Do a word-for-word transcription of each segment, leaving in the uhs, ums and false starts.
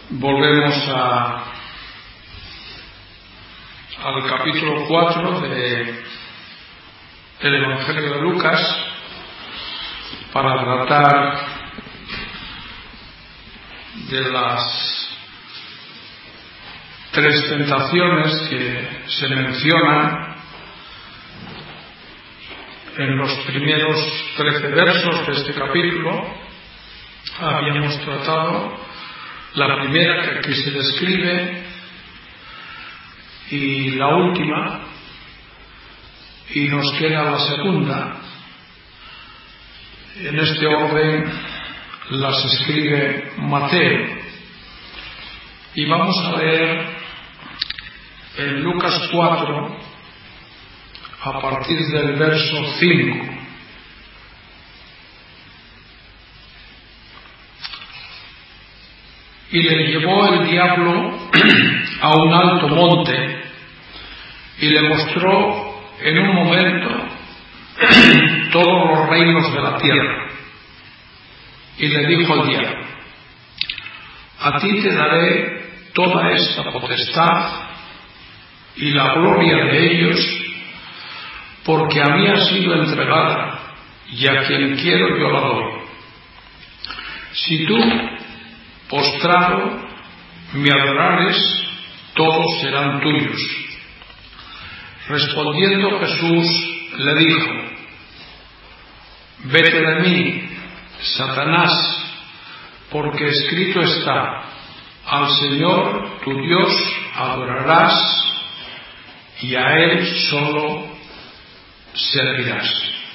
Volvemos a, al capítulo cuatro de, del Evangelio de Lucas para tratar de las tres tentaciones que se mencionan en los primeros trece versos de este capítulo. Habíamos tratado la primera, que aquí se describe, y la última, y nos queda la segunda. En este orden las escribe Mateo, y vamos a leer en Lucas cuatro a partir del verso cinco. Y le llevó el diablo a un alto monte y le mostró en un momento todos los reinos de la tierra. Y le dijo al diablo: a ti te daré toda esta potestad y la gloria de ellos, porque a mí ha sido entregada, y a quien quiero yo la doy. Si tú, postrado, me adorares, todos serán tuyos. Respondiendo Jesús le dijo: vete de mí, Satanás, porque escrito está: al Señor tu Dios adorarás, y a Él solo servirás.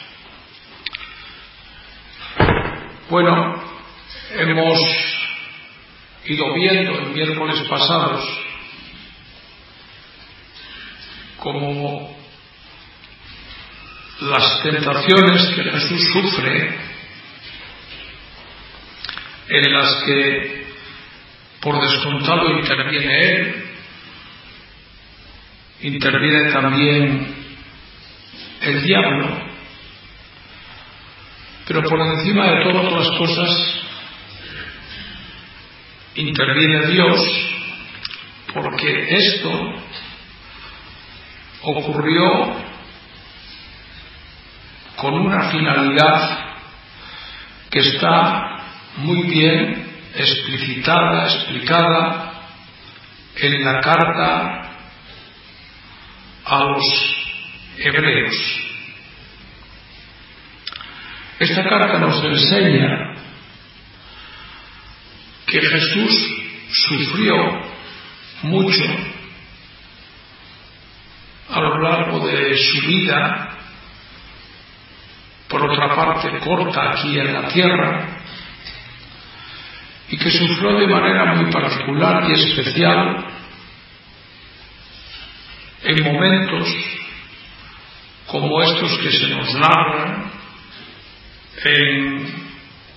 Bueno, hemos ido viendo en miércoles pasados como las tentaciones que Jesús sufre, en las que por descontado interviene Él, interviene también el diablo, pero por encima de todas las cosas interviene Dios, porque esto ocurrió con una finalidad que está muy bien explicitada, explicada en la carta a los hebreos. Esta carta nos enseña que Jesús sufrió mucho a lo largo de su vida, por otra parte corta aquí en la tierra, y que sufrió de manera muy particular y especial en momentos como estos que se nos narran en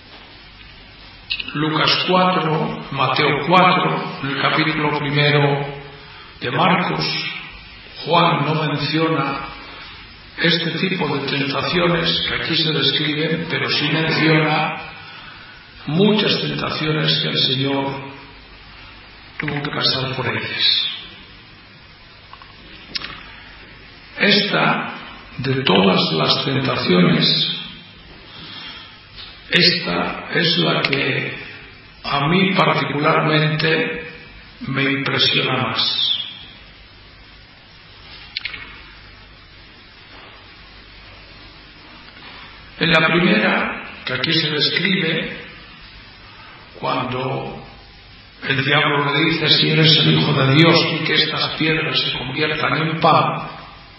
Lucas cuatro, Mateo cuatro, en el capítulo primero de Marcos. Juan no menciona este tipo de tentaciones que aquí se describen, pero sí menciona muchas tentaciones que el Señor tuvo que pasar por ellas. Esta, de todas las tentaciones, esta es la que a mí particularmente me impresiona más. En la primera, que aquí se describe, cuando el diablo le dice: si eres el Hijo de Dios y que estas piedras se conviertan en pan,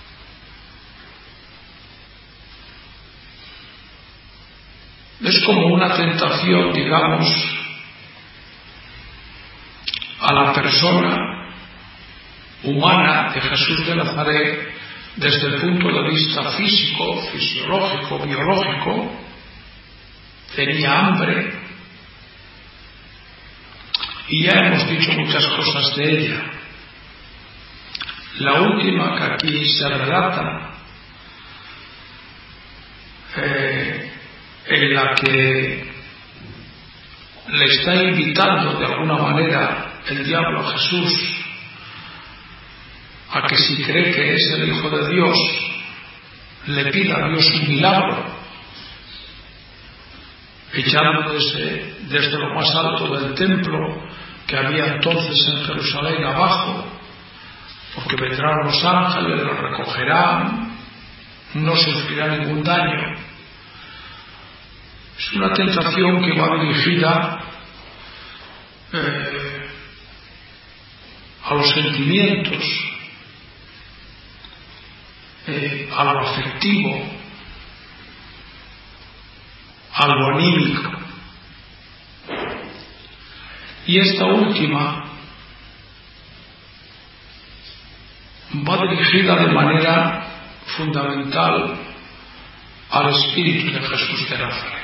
es como una tentación, digamos, a la persona humana de Jesús de Nazaret desde el punto de vista físico, fisiológico, biológico. Tenía hambre, y ya hemos dicho muchas cosas de ella. La última que aquí se relata, eh, en la que le está invitando de alguna manera el diablo a Jesús a que si cree que es el Hijo de Dios, le pida a Dios un milagro, echando desde, desde lo más alto del templo que había entonces en Jerusalén abajo, porque vendrán los ángeles, los recogerán, no sufrirá ningún daño. Es una tentación que va dirigida eh, a los sentimientos, eh, a lo afectivo, a lo anímico. Y esta última va dirigida de manera fundamental al espíritu de Jesús de Nazaret.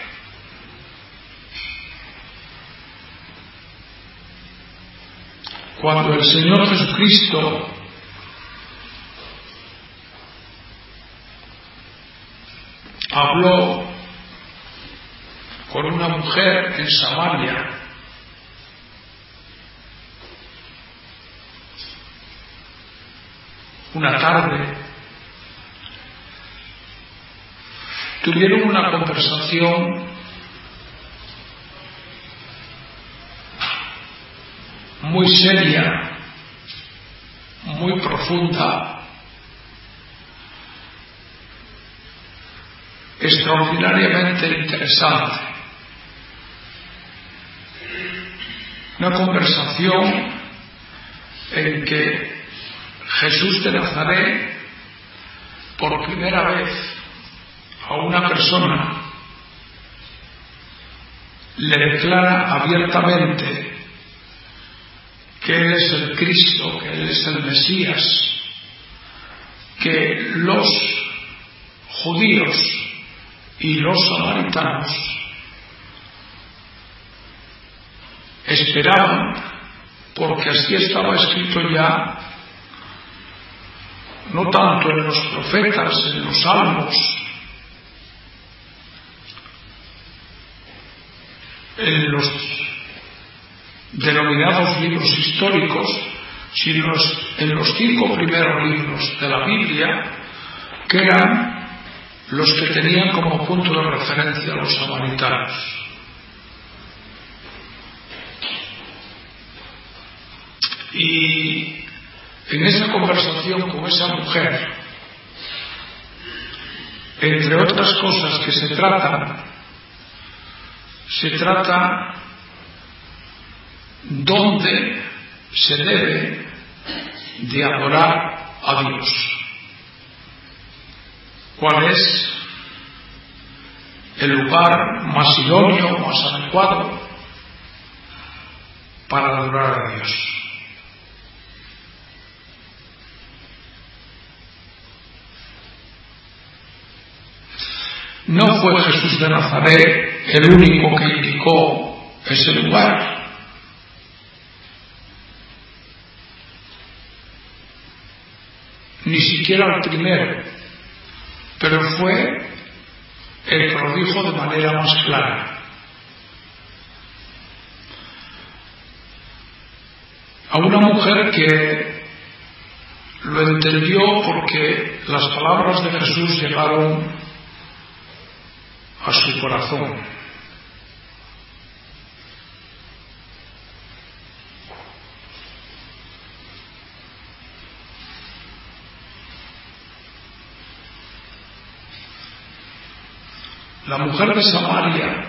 Cuando el Señor Jesucristo habló con una mujer en Samaria, una tarde, tuvieron una conversación muy seria, muy profunda, extraordinariamente interesante. Una conversación en que Jesús de Nazaret, por primera vez a una persona, le declara abiertamente que Él es el Cristo, que Él es el Mesías, que los judíos y los samaritanos esperaban, porque así estaba escrito ya, no tanto en los profetas, en los salmos, en los denominados libros históricos, sino en los cinco primeros libros de la Biblia, que eran los que tenían como punto de referencia a los samaritanos. Y en esa conversación con esa mujer, entre otras cosas que se tratan, se trata dónde se debe de adorar a Dios, cuál es el lugar más idóneo, más adecuado para adorar a Dios. No fue Jesús de Nazaret el único que indicó ese lugar. Ni siquiera el primero, pero fue el que lo dijo de manera más clara. A una mujer que lo entendió porque las palabras de Jesús llegaron a su corazón. La mujer de Samaria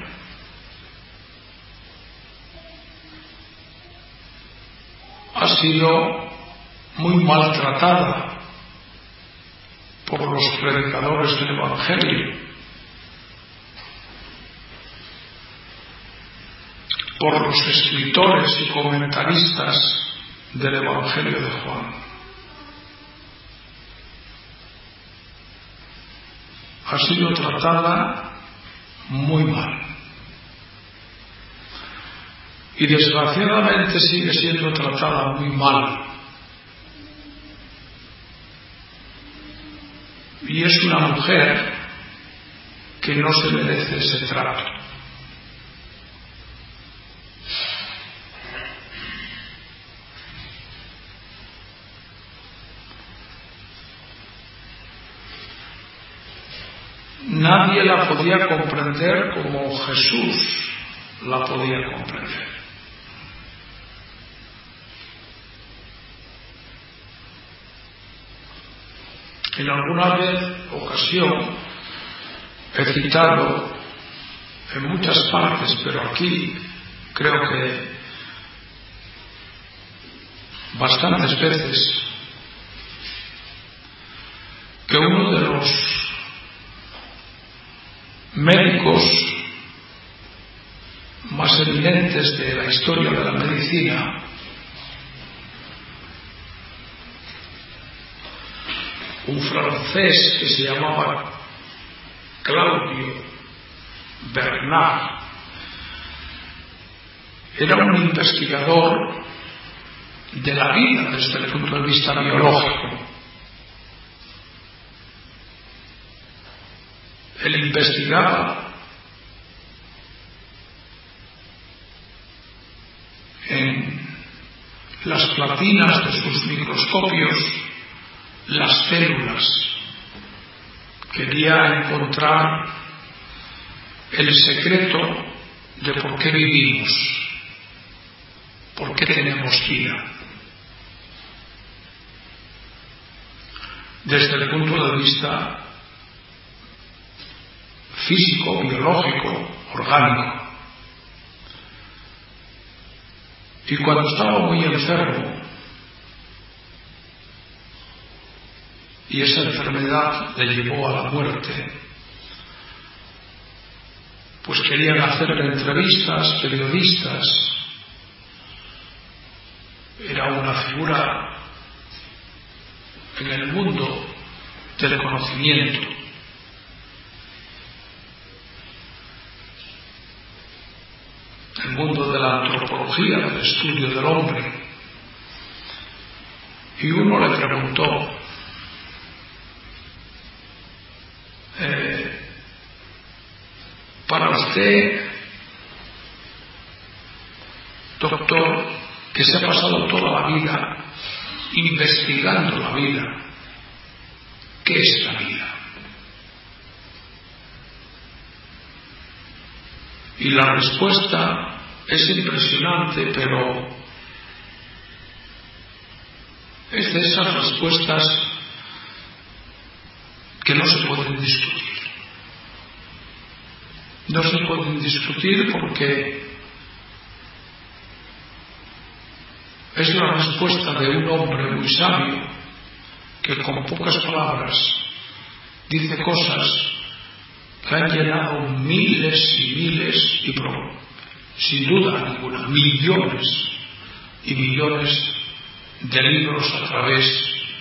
ha sido muy maltratada por los predicadores del Evangelio, por los escritores y comentaristas del Evangelio de Juan. Ha sido tratada muy mal. Y desgraciadamente sigue siendo tratada muy mal. Y es una mujer que no se merece ese trato. nadie la podía comprender como Jesús la podía comprender. En alguna vez, ocasión, he citado en muchas partes, pero aquí creo que bastantes veces, que uno de los médicos más eminentes de la historia de la medicina, un francés que se llamaba Claudio Bernard, era un investigador de la vida desde el punto de vista biológico. Él investigaba en las platinas de sus microscopios las células. Quería encontrar el secreto de por qué vivimos, por qué tenemos vida. Desde el punto de vista físico, biológico, orgánico. Y cuando estaba muy enfermo, y esa enfermedad le llevó a la muerte, pues querían hacerle entrevistas, periodistas. Era una figura en el mundo del conocimiento. El mundo de la antropología, del estudio del hombre. Y uno le preguntó, eh, para usted, doctor, que se ha pasado toda la vida investigando la vida, ¿qué es la vida? Y la respuesta es impresionante, pero es de esas respuestas que no se pueden discutir. No se pueden discutir porque es la respuesta de un hombre muy sabio que con pocas palabras dice cosas que han llenado miles y miles y pro, sin duda ninguna, millones y millones de libros a través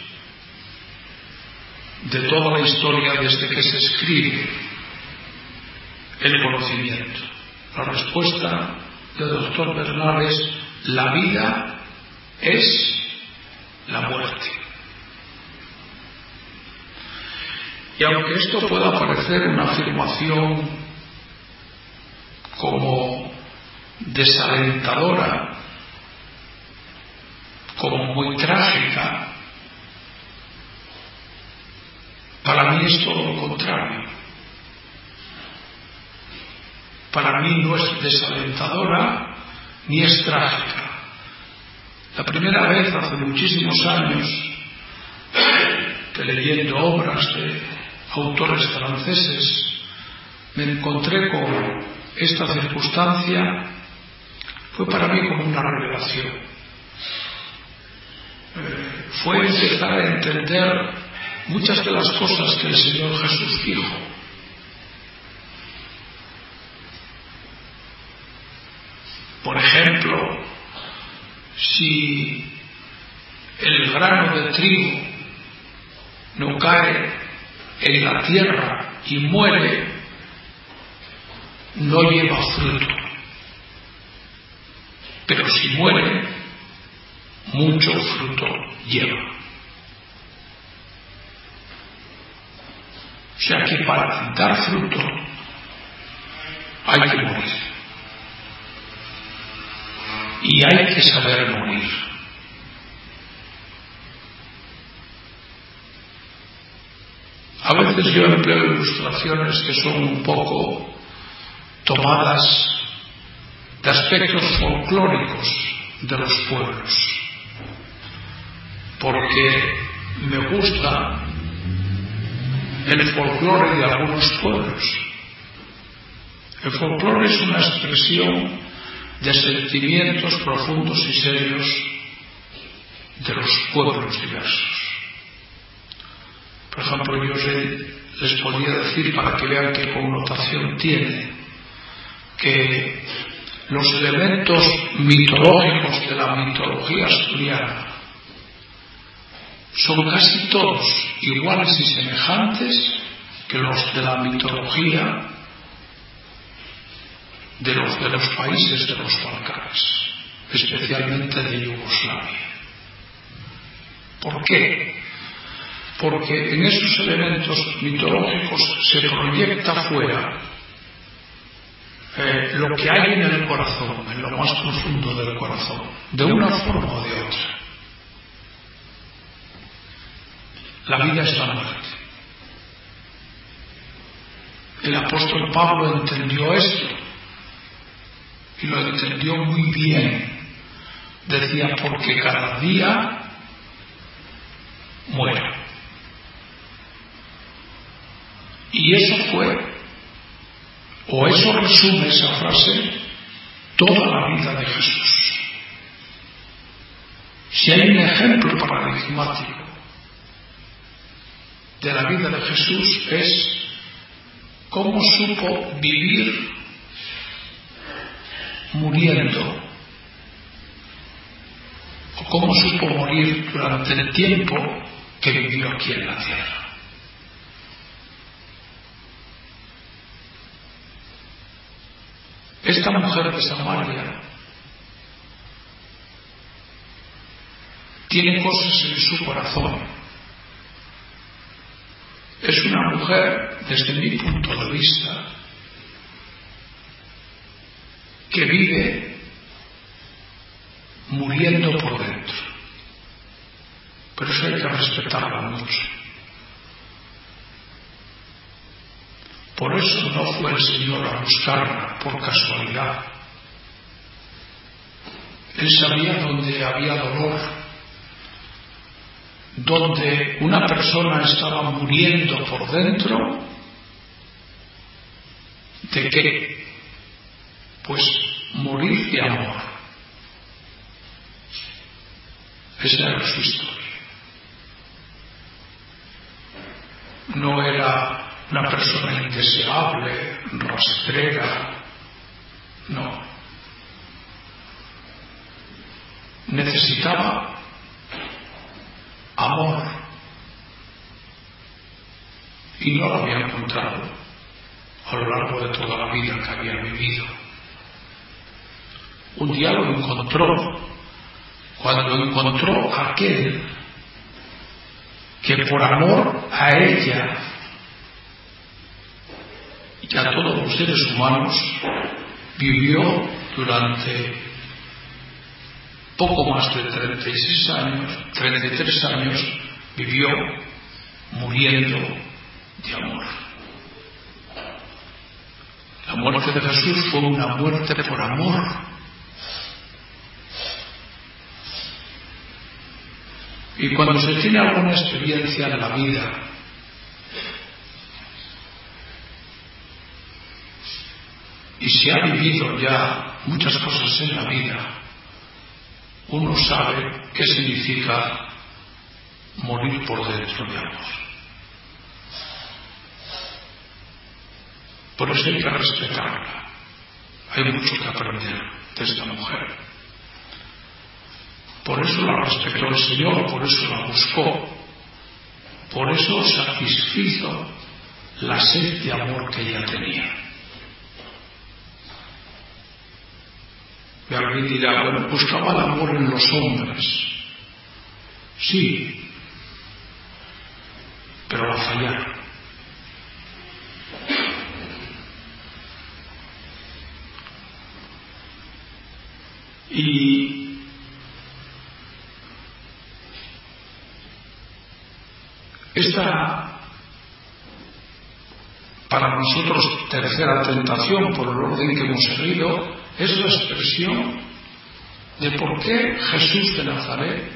de toda la historia desde que se escribe el conocimiento. La respuesta del doctor Bernard es: la vida es la muerte. Y aunque esto pueda parecer una afirmación como desalentadora, como muy trágica, para mí es todo lo contrario. Para mí no es desalentadora ni es trágica. La primera vez, hace muchísimos años, que leyendo obras de autores franceses, me encontré con esta circunstancia, fue para mí como una revelación. Eh, fue empezar a entender muchas de las cosas que el Señor Jesús dijo. Por ejemplo, si el grano de trigo no cae en la tierra y muere, no lleva fruto. Pero si muere, mucho fruto lleva. O sea que para dar fruto hay que morir. Y hay que saber morir. A veces veces yo empleo ilustraciones que son un poco tomadas de aspectos folclóricos de los pueblos, porque me gusta el folclore de algunos pueblos. El folclore es una expresión de sentimientos profundos y serios de los pueblos diversos. Por ejemplo, yo les podría decir, para que vean qué connotación tiene, que los elementos mitológicos de la mitología asturiana son casi todos iguales y semejantes que los de la mitología de los, de los países de los Balcanes, especialmente de Yugoslavia. ¿Por qué? Porque en esos elementos mitológicos se proyecta fuera eh, lo que hay en el corazón, en lo más profundo del corazón, de una forma o de otra. La vida es la muerte. El apóstol Pablo entendió esto y lo entendió muy bien. Decía, porque cada día muere. Y eso fue, o eso resume esa frase, toda la vida de Jesús. Si hay un ejemplo paradigmático de la vida de Jesús, es cómo supo vivir muriendo, o cómo supo morir durante el tiempo que vivió aquí en la tierra. Esta mujer de Samaria tiene cosas en su corazón. Es una mujer, desde mi punto de vista, que vive muriendo por dentro. Pero eso hay que respetarla mucho. Por eso no fue el Señor a buscarla por casualidad. Él sabía dónde había dolor, donde una persona estaba muriendo por dentro. ¿De qué? Pues morir de amor. Esa era su historia. No era una persona indeseable, rastrera, no. Necesitaba amor y no lo había encontrado a lo largo de toda la vida que había vivido. Un día lo encontró cuando encontró a aquel que por amor a ella y a todos los seres humanos vivió durante poco más de treinta y seis años, treinta y tres años, vivió muriendo de amor. La muerte de Jesús fue una muerte por amor. Y cuando se tiene alguna experiencia en la vida, y se ha vivido ya muchas cosas en la vida, uno sabe qué significa morir por dentro de amor. Por eso hay que respetarla. Hay mucho que aprender de esta mujer. Por eso la respetó el Señor, por eso la buscó, por eso satisfizo la sed de amor que ella tenía. Y alguien dirá, bueno, buscaba el amor en los hombres. Sí, pero la fallaron. Y esta para nosotros tercera tentación por el orden que hemos seguido, es la expresión de por qué Jesús de Nazaret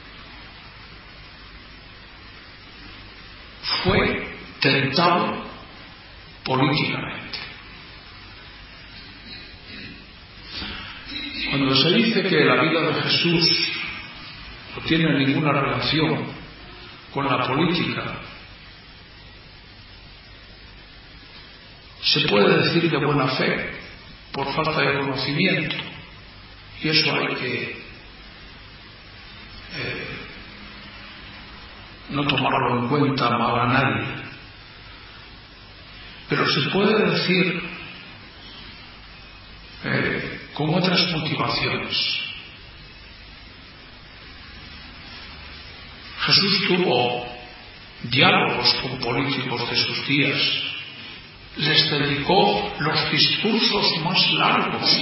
fue tentado políticamente. Cuando se dice que la vida de Jesús no tiene ninguna relación con la política, se puede decir de buena fe, por falta de conocimiento, y eso hay que eh, no tomarlo en cuenta mal a nadie. Pero se puede decir eh, con otras motivaciones. Jesús tuvo diálogos con políticos de sus días, les dedicó los discursos más largos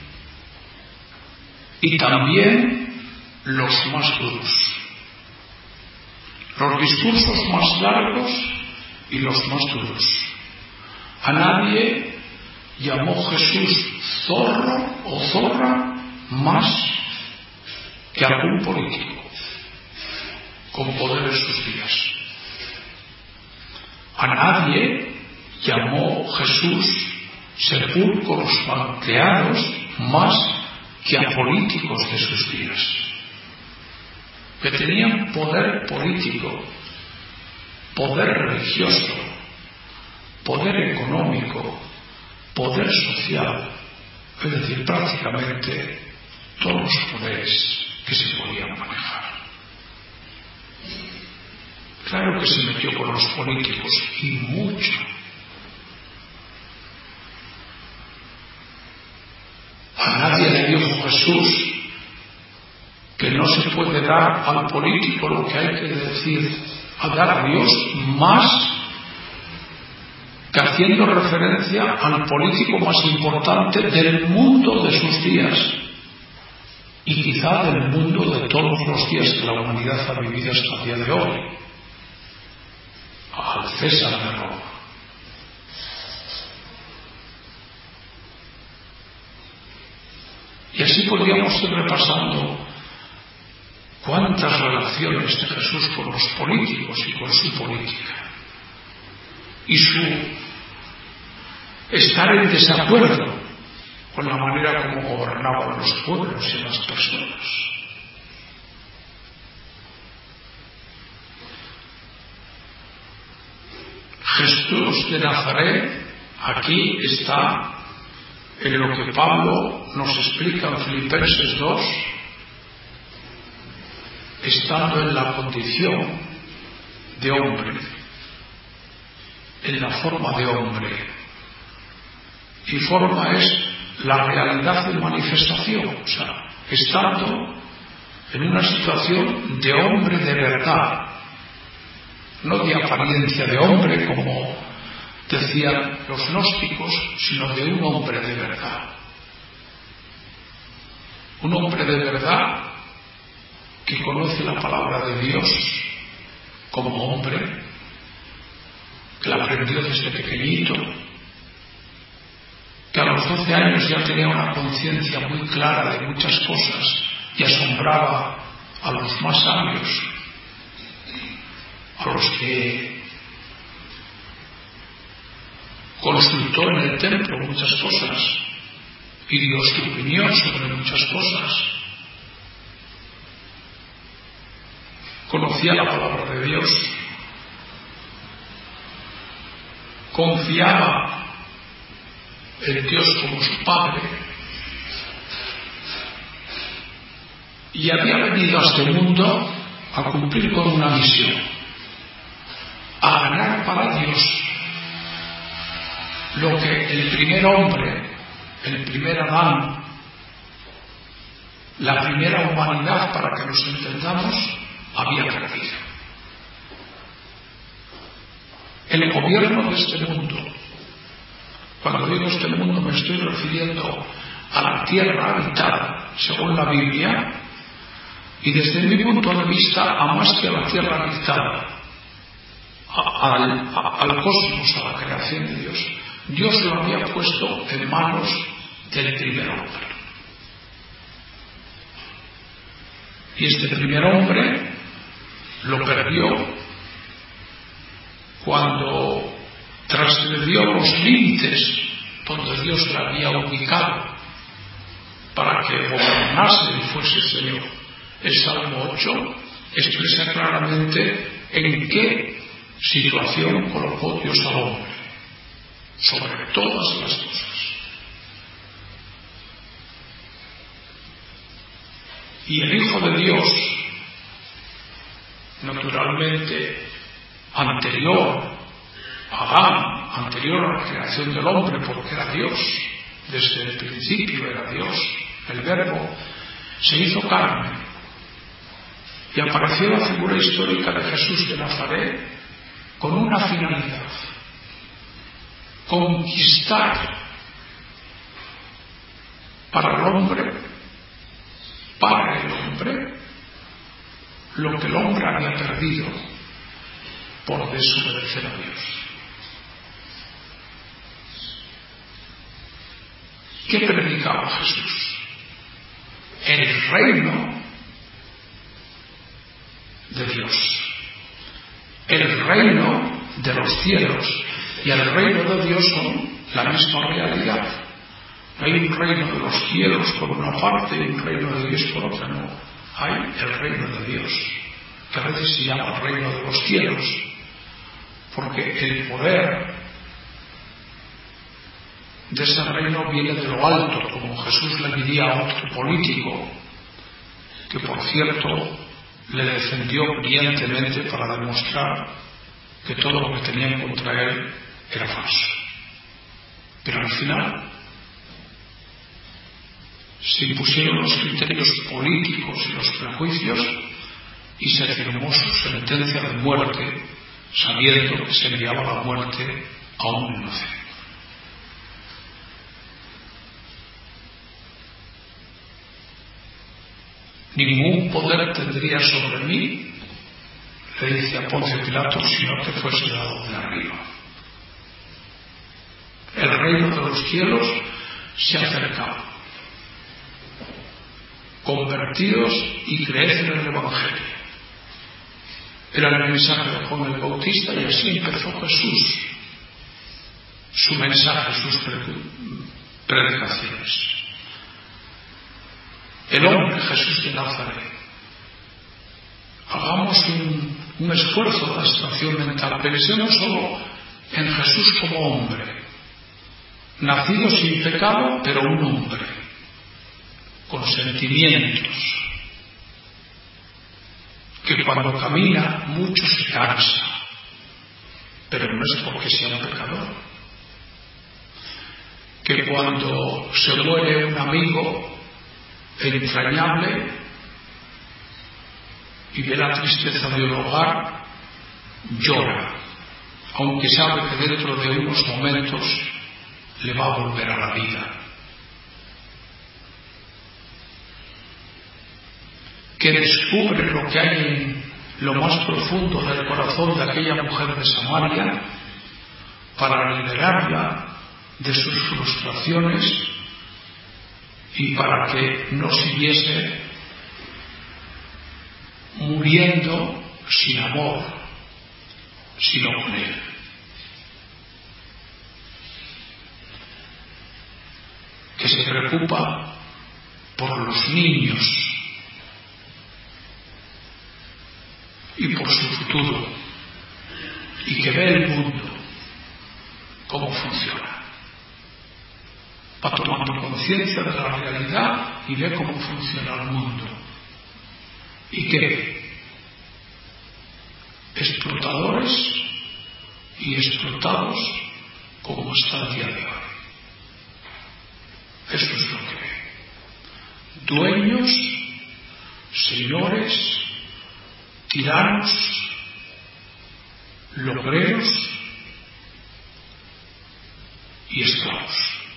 y también los más duros. Los discursos más largos y los más duros. A nadie llamó Jesús zorro o zorra más que algún político con poder en sus días. A nadie llamó Jesús sepulcros banqueados más que a políticos de sus días, que tenían poder político, poder religioso, poder económico, poder social, es decir, prácticamente todos los poderes que se podían manejar. Claro que se metió con los políticos, y mucho. A nadie le dijo Jesús que no se puede dar al político lo que hay que decir, a dar a Dios más que haciendo referencia al político más importante del mundo de sus días y quizá del mundo de todos los días que la humanidad ha vivido hasta el día de hoy, al César de Roma. Y así podríamos ir repasando cuántas relaciones de Jesús con los políticos y con su política y su estar en desacuerdo con la manera como gobernaban los pueblos y las personas. Jesús de Nazaret aquí está en lo que Pablo nos explica en Filipenses dos, estando en la condición de hombre, en la forma de hombre. Y forma es la realidad de manifestación, o sea, estando en una situación de hombre de verdad, no de apariencia de hombre como decían los gnósticos, sino de un hombre de verdad. Un hombre de verdad que conoce la palabra de Dios como hombre, que la aprendió desde pequeñito, que a los doce años ya tenía una conciencia muy clara de muchas cosas y asombraba a los más sabios, a los que consultó en el templo muchas cosas y dio su opinión sobre muchas cosas. Conocía la palabra de Dios, confiaba en Dios como su Padre y había venido a este mundo a cumplir con una misión, a ganar para Dios lo que el primer hombre, el primer Adán, la primera humanidad, para que nos entendamos, había perdido. El gobierno de este mundo, cuando digo este mundo me estoy refiriendo a la tierra habitada, según la Biblia, y desde mi punto de vista a más que a la tierra habitada, a, al, a, al cosmos, a la creación de Dios, Dios lo había puesto en manos del primer hombre. Y este primer hombre lo perdió cuando trasgredió los límites donde Dios le había ubicado para que gobernase y fuese Señor. El Salmo ocho expresa claramente en qué situación colocó Dios al hombre, sobre todas las cosas. Y el Hijo de Dios, naturalmente anterior a Adán, anterior a la creación del hombre, porque era Dios, desde el principio era Dios, el Verbo, se hizo carne y apareció la figura histórica de Jesús de Nazaret con una finalidad: conquistar para el hombre, para el hombre, lo que el hombre había perdido por desobedecer a Dios. ¿Qué predicaba Jesús? El reino de Dios, el reino de los cielos y el reino de Dios son la misma realidad. No hay un reino de los cielos por una parte y un reino de Dios por otra, no. Hay el reino de Dios, que a veces se llama el reino de los cielos, porque el poder de ese reino viene de lo alto, como Jesús le diría a otro político, que por cierto le defendió brillantemente para demostrar que todo lo que tenían contra él era falso. Pero al final se impusieron los criterios políticos y los prejuicios y se firmó su sentencia de muerte, sabiendo que se enviaba la muerte a un inocente. Ningún poder tendría sobre mí, le dice a Poncio Pilato, si no te fuese dado de arriba. El reino de los cielos se acercaba. Convertidos y creed en el Evangelio. Era el mensaje de Juan el Bautista y así empezó Jesús su mensaje, sus predicaciones. El hombre Jesús de Nazaret. Hagamos un, un esfuerzo de abstracción mental. Pensemos solo en Jesús como hombre, nacido sin pecado, pero un hombre, con sentimientos, que cuando camina mucho se cansa, pero no es porque sea un pecador. Que cuando se muere un amigo entrañable y ve la tristeza de un hogar, llora, aunque sabe que dentro de unos momentos le va a volver a la vida. Que descubre lo que hay en lo más profundo del corazón de aquella mujer de Samaria para liberarla de sus frustraciones y para que no siguiese muriendo sin amor, sino con él. Que se preocupa por los niños y por su futuro, y que ve el mundo cómo funciona. Va tomando conciencia de la realidad y ve cómo funciona el mundo. Y que ve explotadores y explotados como está el día de hoy. Eso es lo que ve. Dueños, señores, tiranos, logreros y esclavos.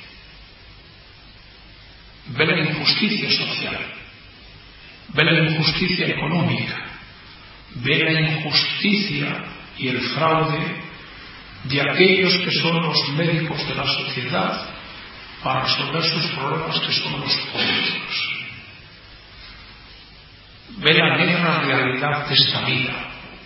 Ve la injusticia social, ve la injusticia económica, ve la injusticia y el fraude de aquellos que son los médicos de la sociedad para resolver sus problemas, que son los políticos. Ve la negra realidad de esta vida.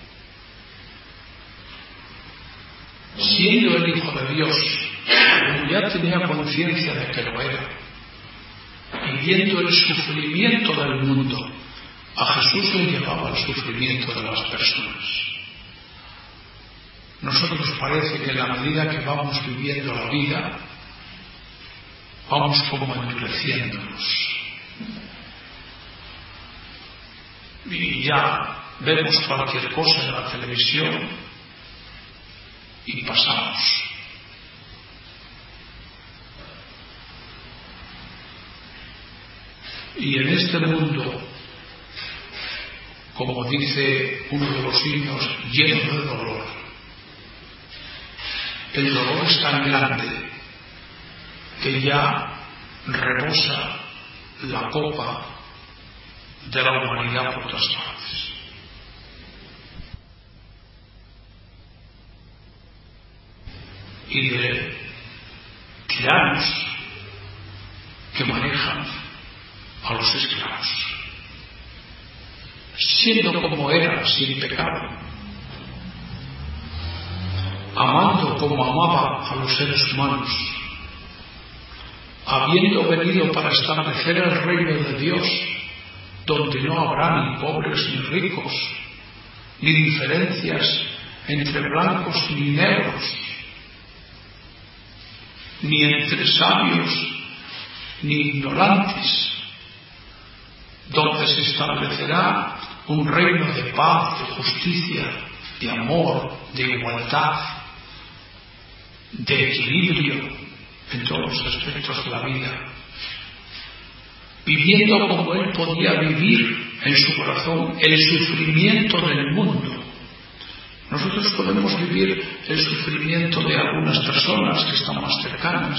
Siendo el Hijo de Dios, como ya tenía conciencia de que lo era, y viendo el sufrimiento del mundo, a Jesús le llevaba el sufrimiento de las personas. Nosotros parece que en la medida que vamos viviendo la vida, vamos como endureciéndonos. Y ya vemos cualquier cosa en la televisión y pasamos. Y en este mundo, como dice uno de los himnos, lleno de dolor, el dolor es tan grande que ya rebosa la copa de la humanidad por todas partes. Y de tiranos que manejan a los esclavos, siendo como era, sin pecado, amando como amaba a los seres humanos, habiendo venido para establecer el reino de Dios, donde no habrá ni pobres ni ricos, ni diferencias entre blancos ni negros, ni entre sabios ni ignorantes, donde se establecerá un reino de paz, de justicia, de amor, de igualdad, de equilibrio en todos los aspectos de la vida, viviendo como él podía vivir en su corazón el sufrimiento del mundo. Nosotros podemos vivir el sufrimiento de algunas personas que están más cercanas,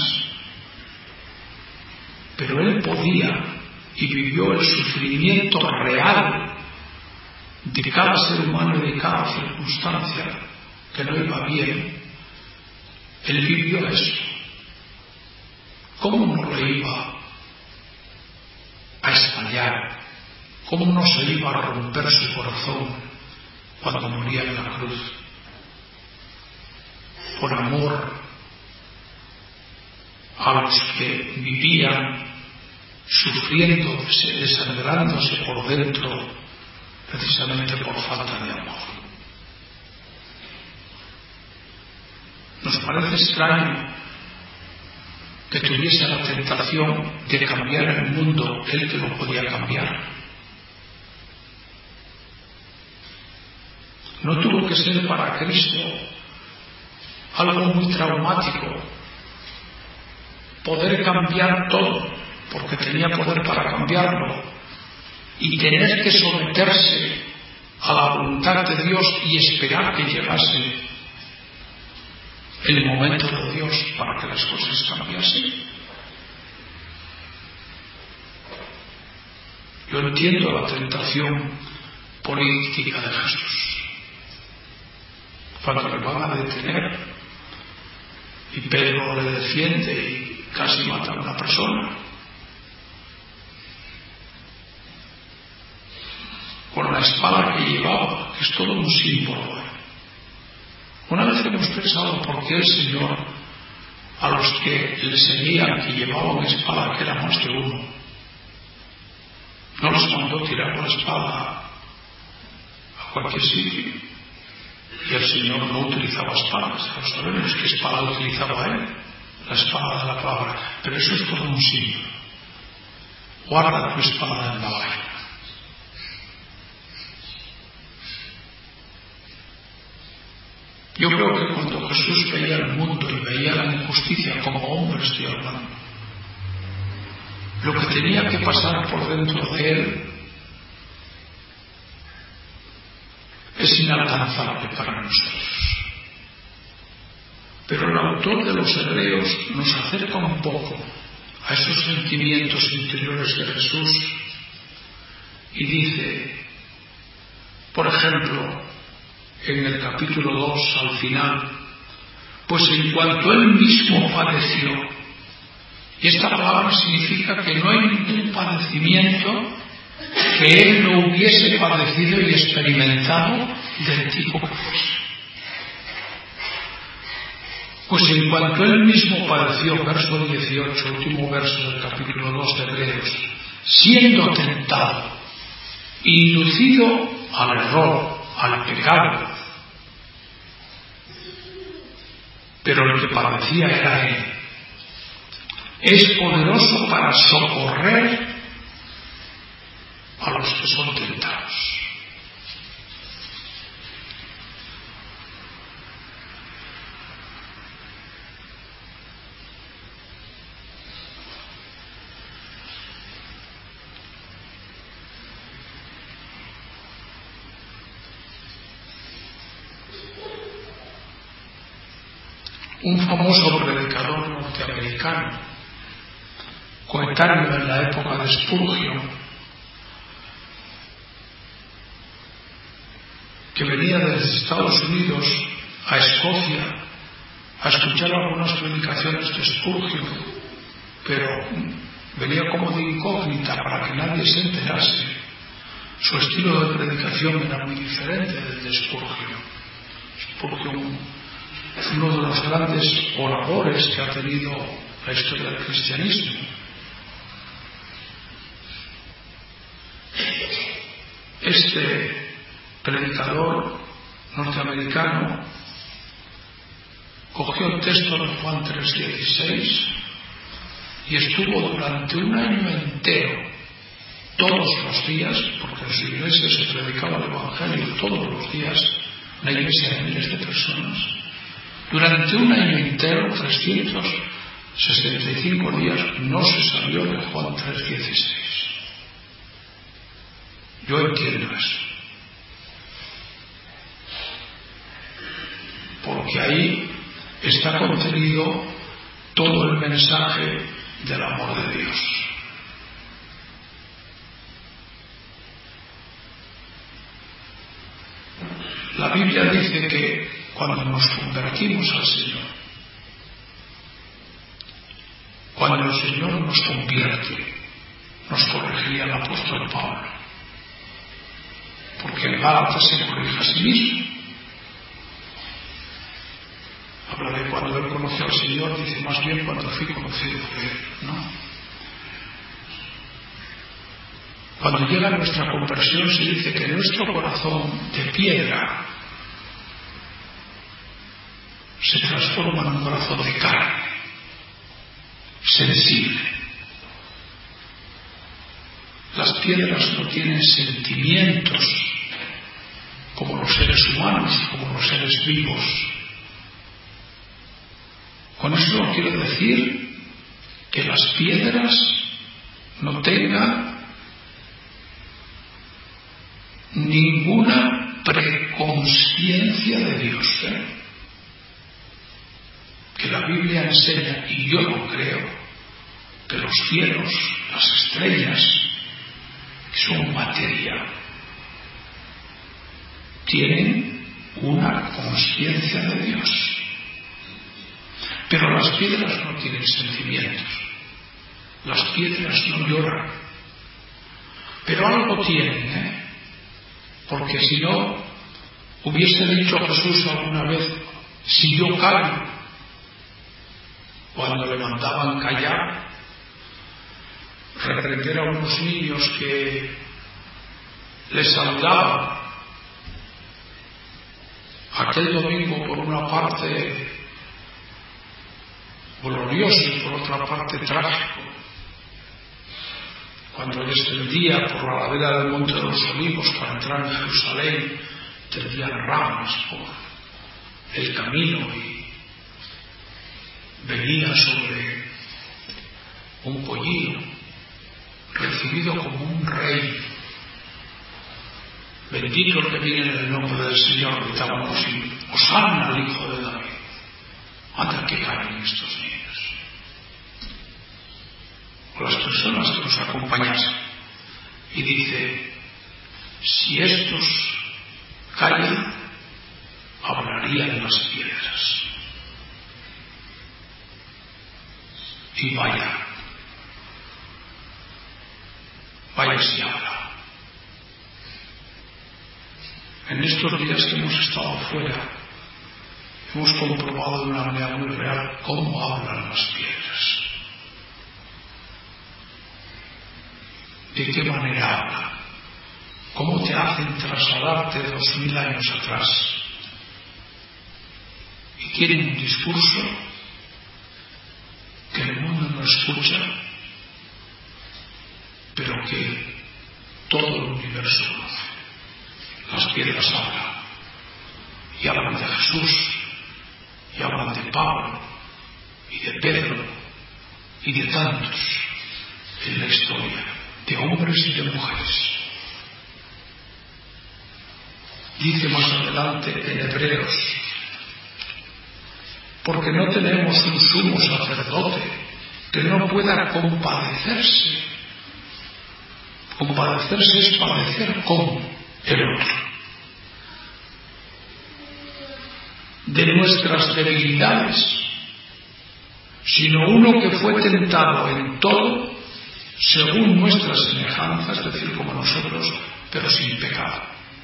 pero él podía y vivió el sufrimiento real de cada ser humano y de cada circunstancia que no iba bien. Él vivió eso. ¿Cómo no le iba a estallar? ¿Cómo no se iba a romper su corazón cuando moría en la cruz? Por amor a los que vivían sufriendo, desangrándose por dentro, precisamente por falta de amor. Nos parece extraño que tuviese la tentación de cambiar el mundo, él que lo podía cambiar. No tuvo que ser para Cristo algo muy traumático poder cambiar todo, porque tenía poder para cambiarlo, y tener que someterse a la voluntad de Dios y esperar que llegase el momento de Dios para que las cosas cambiasen. Yo entiendo la tentación política de Jesús, cuando le van a detener y Pedro le defiende y casi mata a una persona, con la espada que llevaba, que es todo un símbolo. Una vez hemos pensado por qué el Señor a los que le seguían, que llevaban espada, que era más de uno, no los mandó tirar la espada a cualquier sitio, y el Señor no utilizaba espadas. Pero sabemos qué espada utilizaba él, la espada de la palabra, pero eso es todo un símbolo. Guarda tu espada en la vaina. Yo creo que cuando Jesús veía el mundo y veía la injusticia como hombre, estoy hablando, lo que tenía que pasar por dentro de él es inalcanzable para nosotros. Pero el autor de los Hebreos nos acerca un poco a esos sentimientos interiores de Jesús y dice, por ejemplo, en el capítulo dos al final, pues en cuanto él mismo padeció, y esta palabra significa que no hay ningún padecimiento que él no hubiese padecido y experimentado del tipo que fuese. Pues en cuanto él mismo padeció, verso dieciocho, último verso del capítulo dos de Hebreos, siendo tentado, inducido al error, al pecado, pero el que padecía era él, es poderoso para socorrer a los que son tentados. Un famoso predicador norteamericano, coetáneo en la época de Spurgeon, que venía desde Estados Unidos a Escocia a escuchar algunas predicaciones de Spurgeon, pero venía como de incógnita para que nadie se enterase. Su estilo de predicación era muy diferente del de Spurgeon. Spurgeon es uno de los grandes oradores que ha tenido la historia del cristianismo. Este predicador norteamericano cogió el texto de Juan tres dieciséis y estuvo durante un año entero, todos los días, porque en su iglesia se predicaba el Evangelio todos los días, una iglesia de miles de personas. Durante un año entero, trescientos sesenta y cinco días, no se salió de Juan tres dieciséis. Yo entiendo eso. Porque ahí está contenido todo el mensaje del amor de Dios. La Biblia dice que cuando nos convertimos al Señor, cuando el Señor nos convierte, nos corregía el apóstol Pablo, porque en Gálatas se corrige a sí mismo. Habla de cuando él conoció al Señor, dice más bien cuando fui conocido por él, ¿no? Cuando llega nuestra conversión se dice que nuestro corazón de piedra se transforma en un corazón de carne, sensible. Las piedras no tienen sentimientos como los seres humanos, como los seres vivos. Con eso no quiero decir que las piedras no tengan ninguna preconsciencia de Dios, ¿eh? Que la Biblia enseña, y yo lo creo, que los cielos, las estrellas, que son materia, tienen una conciencia de Dios. Pero las piedras no tienen sentimientos, las piedras no lloran, pero algo tienen, ¿eh? Porque si no, hubiese dicho Jesús alguna vez, si yo callo, cuando le mandaban callar, reprender a unos niños que les saludaban. Aquel domingo, por una parte glorioso y por otra parte trágico, cuando descendía por la ladera del Monte de los Olivos para entrar en Jerusalén, tendían ramas por el camino y venía sobre un pollino, recibido como un rey. Bendito el que viene en el nombre del Señor, gritaban los himnos. Hosanna al Hijo de David. Anda, que caen estos niños. O las personas que nos acompañasen. Y dice, si estos callan, hablaría de las piedras. Y vaya, vaya si habla. En estos días que hemos estado fuera, hemos comprobado de una manera muy real cómo hablan las piedras. ¿De qué manera hablan? ¿Cómo te hacen trasladarte dos mil años atrás? Y quieren un discurso que el mundo no escucha, pero que todo el universo conoce. Las piedras hablan, y hablan de Jesús, y hablan de Pablo, y de Pedro, y de tantos en la historia, de hombres y de mujeres. Dice más adelante en Hebreos: porque no tenemos un sumo sacerdote que no pueda compadecerse. Compadecerse es padecer con el otro. De nuestras debilidades, sino uno que fue tentado en todo, según nuestra semejanza, es decir, como nosotros, pero sin pecado.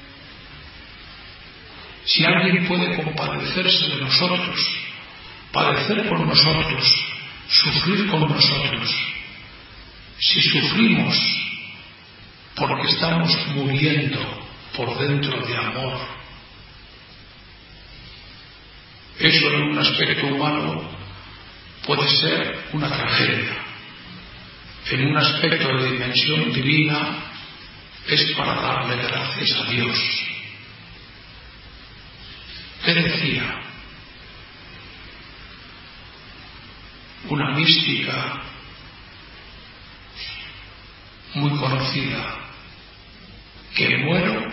Si alguien puede compadecerse de nosotros, padecer con nosotros, sufrir con nosotros, si sufrimos porque estamos muriendo por dentro de amor, eso en un aspecto humano puede ser una tragedia. En un aspecto de dimensión divina es para darle gracias a Dios. ¿Qué decía? Una mística muy conocida, que muero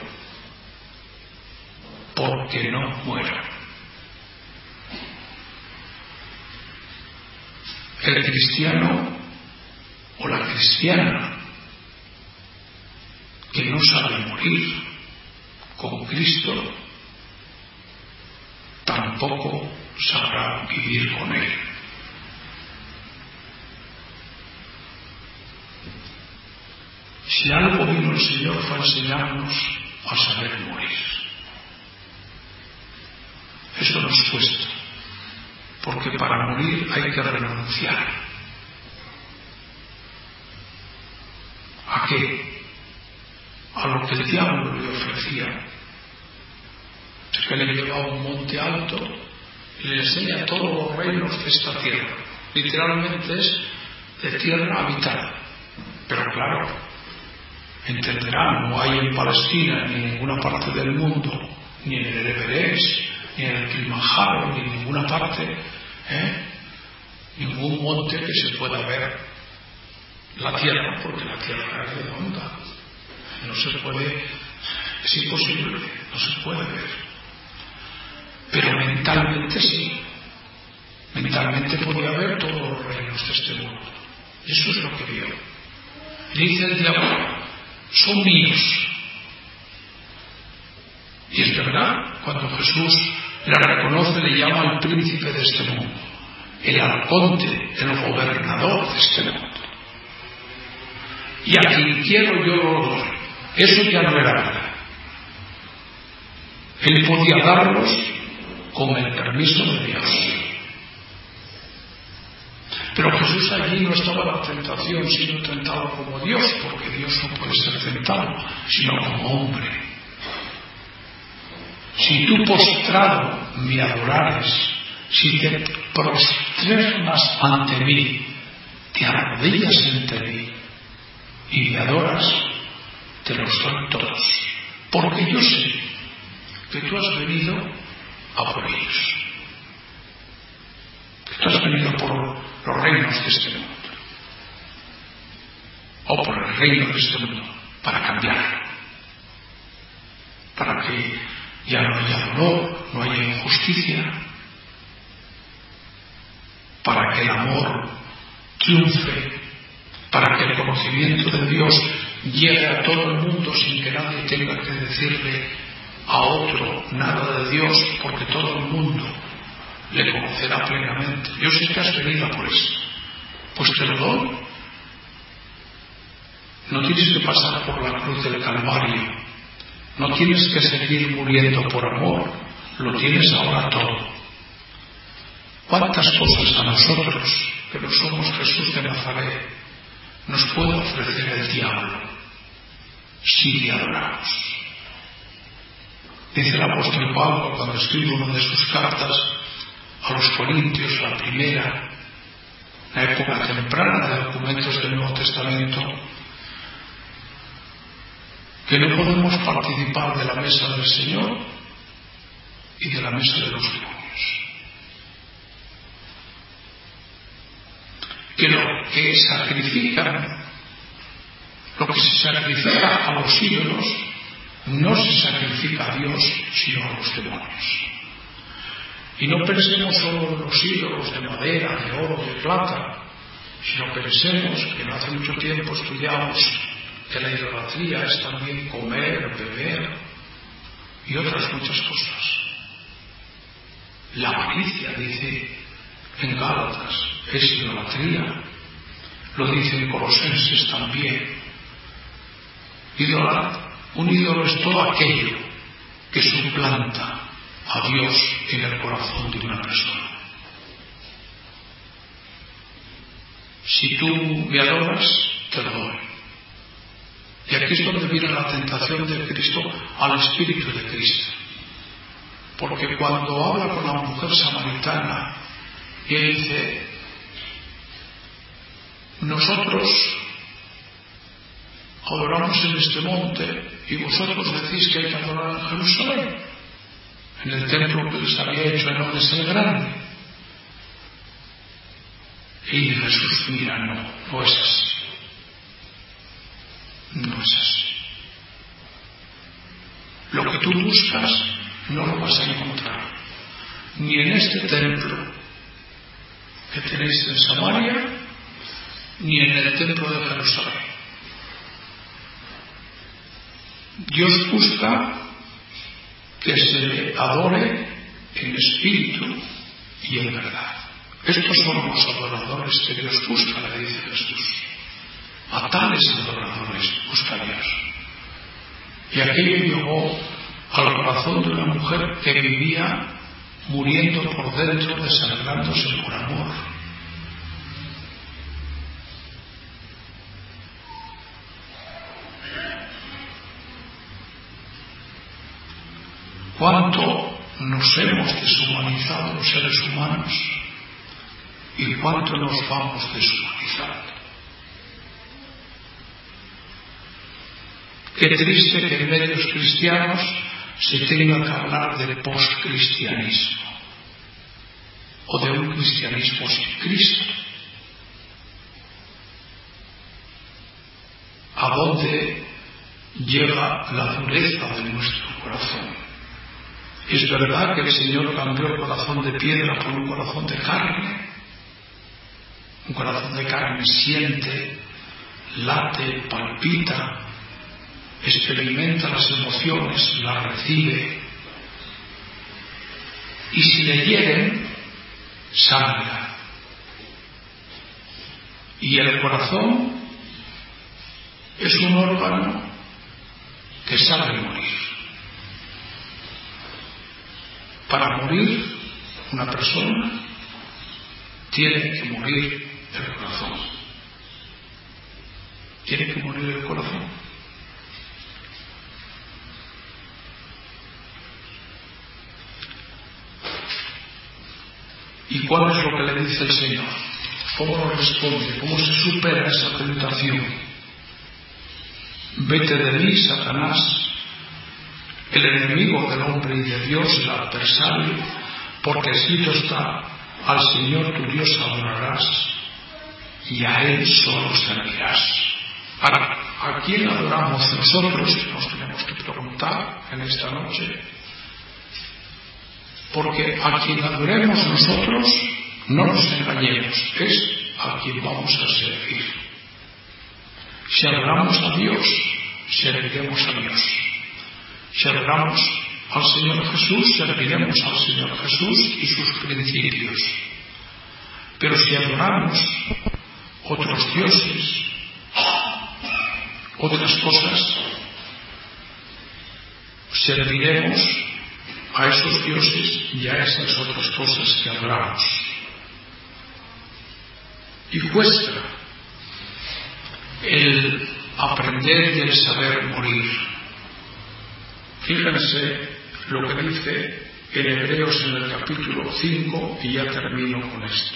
porque no muero. El cristiano o la cristiana que no sabe morir con Cristo tampoco sabrá vivir con Él. Si algo vino el Señor fue a enseñarnos a saber morir. Eso nos cuesta, porque para morir hay que renunciar. ¿A qué? A lo que el diablo le ofrecía. Es que le lleva a un monte alto y le enseña todos los reinos de esta tierra. Literalmente es de tierra habitada. Pero claro, entenderán, no hay en Palestina ni en ninguna parte del mundo, ni en el Everest, ni en el Kilimanjaro, ni en ninguna parte, ¿eh? ningún monte que se pueda ver la tierra, porque la tierra es redonda. No se puede, es imposible, no se puede ver. Pero mentalmente sí. Mentalmente podía ver todos los reinos de este mundo. Eso es lo que vio. Dice el diablo: son míos. Y es verdad, cuando Jesús le reconoce, le llama al príncipe de este mundo, el arconte, el gobernador de este mundo. Y a quien quiero yo lo doy. Eso ya no era verdad. Él podía darlos con el permiso de Dios. Pero Jesús allí no estaba en la tentación, sino tentado como Dios, porque Dios no puede ser tentado, sino como hombre. Si tú postrado me adorares, si te prosternas ante mí, te arrodillas ante mí y me adoras, te los doy todos, porque yo sé que tú has venido a por ellos, que tú has venido por los reinos de este mundo, o por el reino de este mundo, para cambiarlo, para que ya no haya dolor, no haya injusticia, para que el amor triunfe, para que el conocimiento de Dios llegue a todo el mundo sin que nadie tenga que decirle a otro nada de Dios, porque todo el mundo le conocerá plenamente. Yo sé que has venido por eso, pues te lo doy. No tienes que pasar por la cruz del Calvario, no tienes que seguir muriendo por amor, lo tienes ahora todo. ¿Cuántas cosas a nosotros, que no somos Jesús de Nazaret, nos puede ofrecer el diablo si le adoramos? Dice el apóstol Pablo cuando escribe una de sus cartas a los Corintios, la primera, la época temprana de documentos del Nuevo Testamento, que no podemos participar de la mesa del Señor y de la mesa de los demonios. Que lo que sacrifican, lo que se sacrifica a los ídolos, no se sacrifica a Dios, sino a los demonios. Y no pensemos solo en los ídolos de madera, de oro, de plata, sino pensemos que no hace mucho tiempo estudiamos que la idolatría es también comer, beber y otras muchas cosas. La avaricia, dice en Gálatas, es idolatría. Lo dice en Colosenses también. Idolatría. Un ídolo es todo aquello que suplanta a Dios en el corazón de una persona. Si tú me adoras, te lo doy. Y aquí es donde viene la tentación de Cristo al Espíritu de Cristo. Porque cuando habla con la mujer samaritana y él dice, nosotros adoramos en este monte y vosotros decís que hay que adorar en Jerusalén, en el templo que les había hecho Herodes el Grande. Y Jesús mira, no, no es así. No es así. Lo que tú buscas no lo vas a encontrar ni en este templo que tenéis en Samaria, ni en el templo de Jerusalén. Dios busca que se le adore en espíritu y en verdad. Estos son los adoradores que Dios busca, le dice Jesús. A tales adoradores busca Dios. Y aquello llegó al corazón de una mujer que vivía muriendo por dentro, desangrándose por amor. ¿Cuánto nos hemos deshumanizado los seres humanos y cuánto nos vamos deshumanizando? Qué triste que en medios cristianos se tenga que hablar de postcristianismo o de un cristianismo sin Cristo. ¿A dónde llega la dureza de nuestro corazón? Es verdad que el Señor cambió el corazón de piedra por un corazón de carne. Un corazón de carne siente, late, palpita, experimenta las emociones, las recibe, y si le hieren, sangra. Y el corazón es un órgano que sabe morir. Para morir una persona tiene que morir el corazón. Tiene que morir el corazón. ¿Y cuál es lo que le dice el Señor? ¿Cómo lo responde? ¿Cómo se supera esa tentación? Vete de mí, Satanás, el enemigo del hombre y de Dios, el adversario, porque escrito está, al Señor tu Dios adorarás y a Él solo servirás. Ahora, ¿a quién adoramos nosotros? Nos tenemos que preguntar en esta noche. Porque a quien adoremos nosotros, no nos engañemos, es a quien vamos a servir. Si adoramos a Dios, serviremos a Dios. Si adoramos al Señor Jesús, serviremos al Señor Jesús y sus principios. Pero si adoramos otros dioses, otras cosas, serviremos a esos dioses y a esas otras cosas que adoramos. Y cuesta el aprender y el saber morir. Fíjense lo que dice en Hebreos en el capítulo cinco, y ya termino con esto.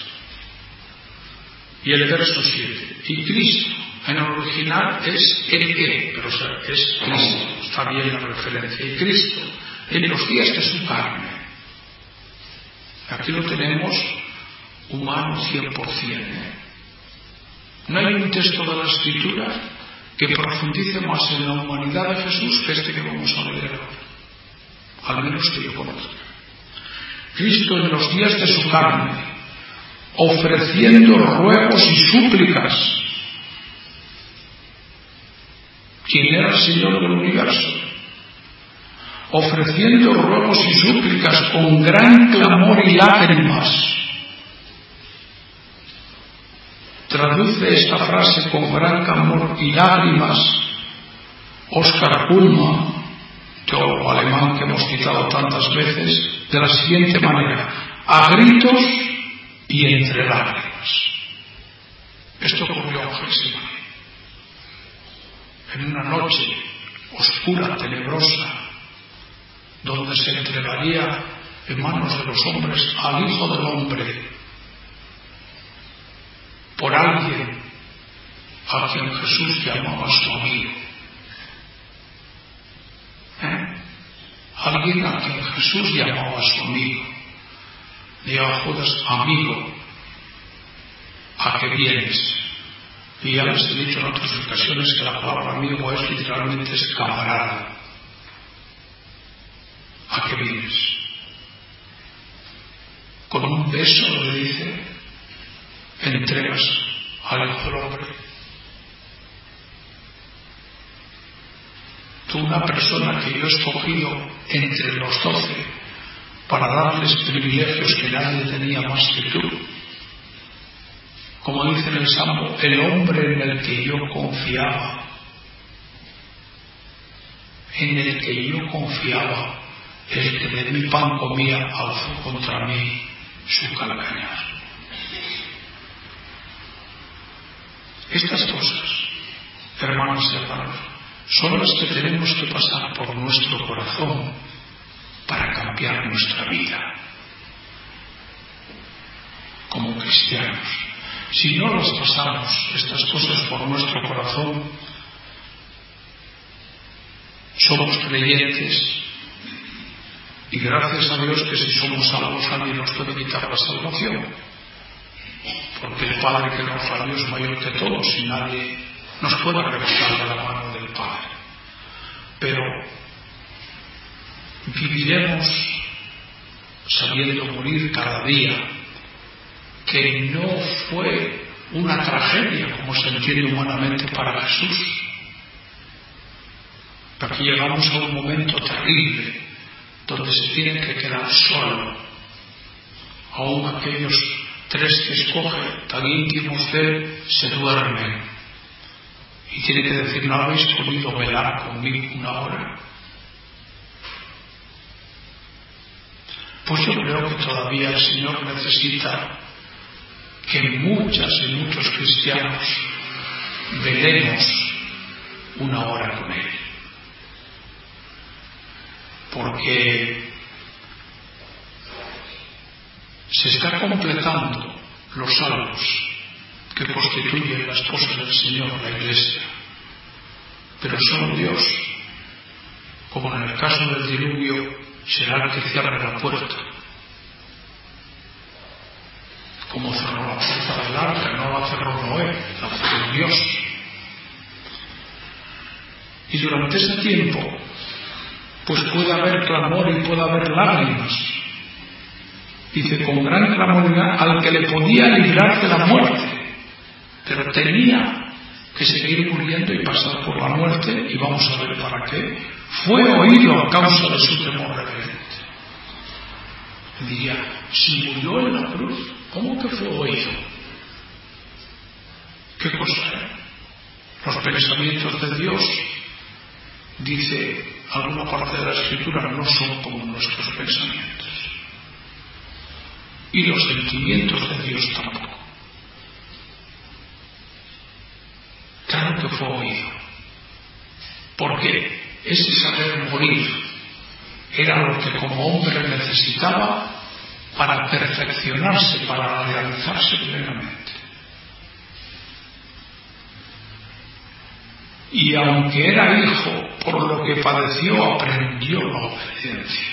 Y el verso siete. Y Cristo, en el original es el que, pero o sea, es Cristo, está bien la referencia. Y Cristo, en los días de su carne. Aquí lo tenemos humano cien por ciento. No hay un texto de la Escritura que profundice más en la humanidad de Jesús que este que vamos a leer ahora, al menos que yo conozca. Cristo en los días de su carne, ofreciendo ruegos y súplicas. ¿Quién era el Señor del universo? Ofreciendo ruegos y súplicas con gran clamor y lágrimas. Traduce esta frase con gran clamor y lágrimas Oscar Kuhlmann, teólogo alemán que hemos citado tantas veces, de la siguiente manera: a gritos y entre lágrimas. Esto ocurrió en Getsemaní, en una noche oscura, tenebrosa, donde se entregaría en manos de los hombres al Hijo del Hombre por alguien a quien Jesús llamaba su amigo. ¿Eh? Alguien a quien Jesús llamaba su amigo. Dijo a Judas: amigo, ¿a qué vienes? Y ya les he dicho en otras ocasiones que la palabra amigo es literalmente es camarada. ¿A qué vienes? Con un beso le dice: entregas al Hijo del Hombre. Tú, una persona que yo he escogido entre los doce para darles privilegios que nadie tenía más que tú. Como dice en el Salmo, el hombre en el que yo confiaba, en el que yo confiaba, el que de mi pan comía, alzó contra mí su calcañar. Estas cosas, hermanos y hermanos, son las que tenemos que pasar por nuestro corazón para cambiar nuestra vida como cristianos. Si no las pasamos, estas cosas, por nuestro corazón, somos creyentes, y gracias a Dios que si somos salvos nadie nos puede quitar la salvación, porque el Padre que nos da es mayor que todos y nadie nos puede arrebatar de la mano del Padre. Pero viviremos sabiendo morir cada día, que no fue una tragedia como se entiende humanamente para Jesús. Aquí llegamos a un momento terrible donde se tiene que quedar solo. Aún aquellos tres que escoge tan íntimos de él se duermen y tiene que decir: ¿no habéis podido velar conmigo una hora? Pues yo creo que todavía el Señor necesita que muchas y muchos cristianos velemos una hora con Él, porque se está completando los salvos que constituyen las cosas del Señor, la Iglesia, pero solo Dios, como en el caso del diluvio, será el que cierre la puerta, como cerró la puerta del arca. No la cerró Noé, la cerró Dios. Y durante ese tiempo pues puede haber clamor y puede haber lágrimas. Dice: con gran clamor al que le podía librar de la muerte, pero tenía que seguir muriendo y pasar por la muerte, y vamos a ver para qué fue oído a causa de su temor reverente. Diría, si murió en la cruz, ¿cómo que fue oído? ¿Qué cosa era? Los pensamientos de Dios, dice alguna parte de la Escritura, no son como nuestros pensamientos. Y los sentimientos de Dios tampoco. Claro que fue oído. Porque ese saber morir era lo que como hombre necesitaba para perfeccionarse, para realizarse plenamente. Y aunque era hijo, por lo que padeció, aprendió la obediencia.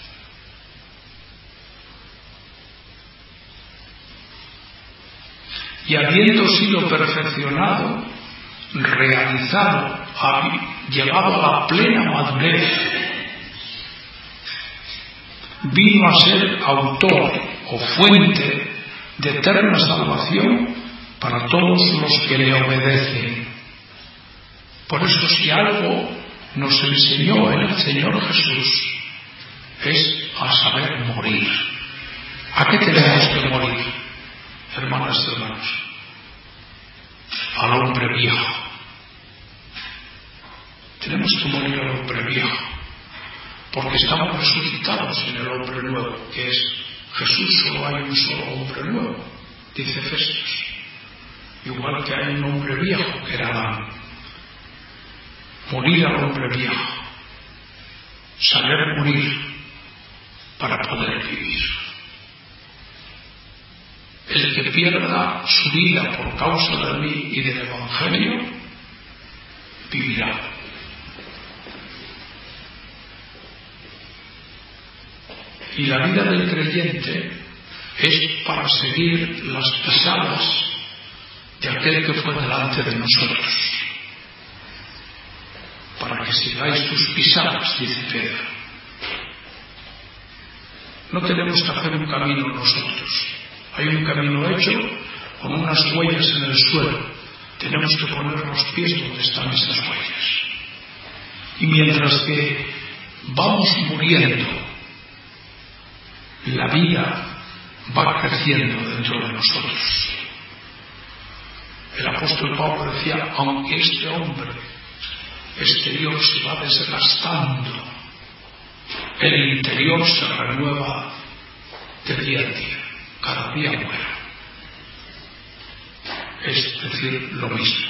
Y habiendo sido perfeccionado, realizado, llegado a la plena madurez, vino a ser autor o fuente de eterna salvación para todos los que le obedecen. Por eso, si algo nos enseñó el Señor Jesús, es a saber morir. ¿A qué tenemos que morir, hermanas y hermanos? Al hombre viejo. Tenemos que morir al hombre viejo, porque estamos resucitados en el hombre nuevo, que es Jesús. Solo hay un solo hombre nuevo, dice Efesios, igual que hay un hombre viejo que era Adán. Morir al hombre viejo, saber morir para poder vivir. El que pierda su vida por causa de mí y del Evangelio, vivirá. Y la vida del creyente es para seguir las pisadas de aquel que fue delante de nosotros. Para que sigáis sus pisadas, dice Pedro. No tenemos que hacer un camino nosotros. Hay un camino hecho con unas huellas en el suelo. Tenemos que poner los pies donde están esas huellas. Y mientras que vamos muriendo, la vida va creciendo dentro de nosotros. El apóstol Pablo decía, aunque este hombre exterior se va desgastando, el interior se renueva de día a día, cada día muere. Es decir, lo mismo.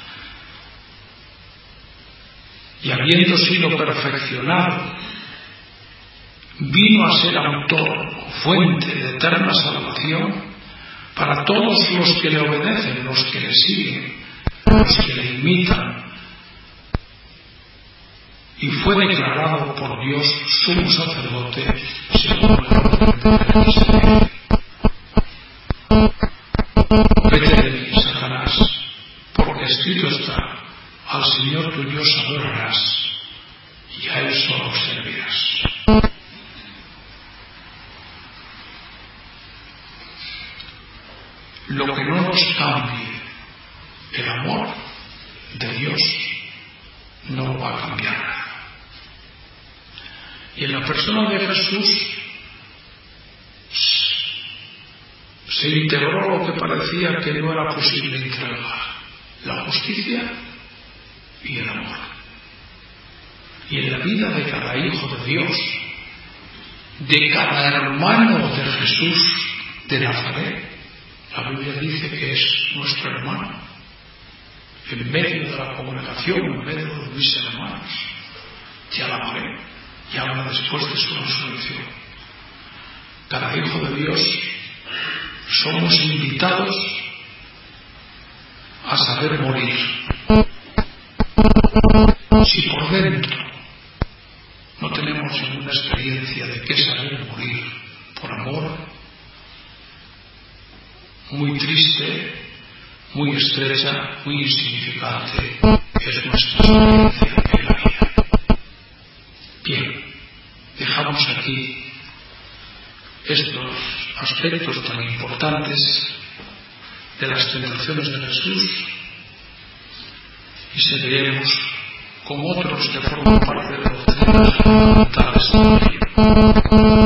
Y habiendo sido perfeccionado, vino a ser autor, fuente de eterna salvación para todos los que le obedecen, los que le siguen, los que le imitan. Y fue declarado por Dios sumo sacerdote según el orden de Melquisedec. Vete de mí, Satanás, porque escrito está, al Señor tu Dios adorarás y a Él solo servirás. Lo que no nos cambie el amor de Dios no lo va a cambiar nada. Y en la persona de Jesús se integró lo que parecía que no era posible integrar: la justicia y el amor. Y en la vida de cada hijo de Dios, de cada hermano de Jesús de Nazaret, la Biblia dice que es nuestro hermano. En medio de la congregación, en medio de mis hermanos, te alabaré. Y habla después de su resurrección. Cada hijo de Dios somos invitados a saber morir. Si por dentro no tenemos ninguna experiencia de qué saber morir por amor, muy triste, muy estrecha, muy insignificante es nuestra experiencia en la vida. Bien, dejamos aquí estos aspectos tan importantes de las tentaciones de Jesús y seguiremos con otros que forman parte de los de su voluntad está ahí.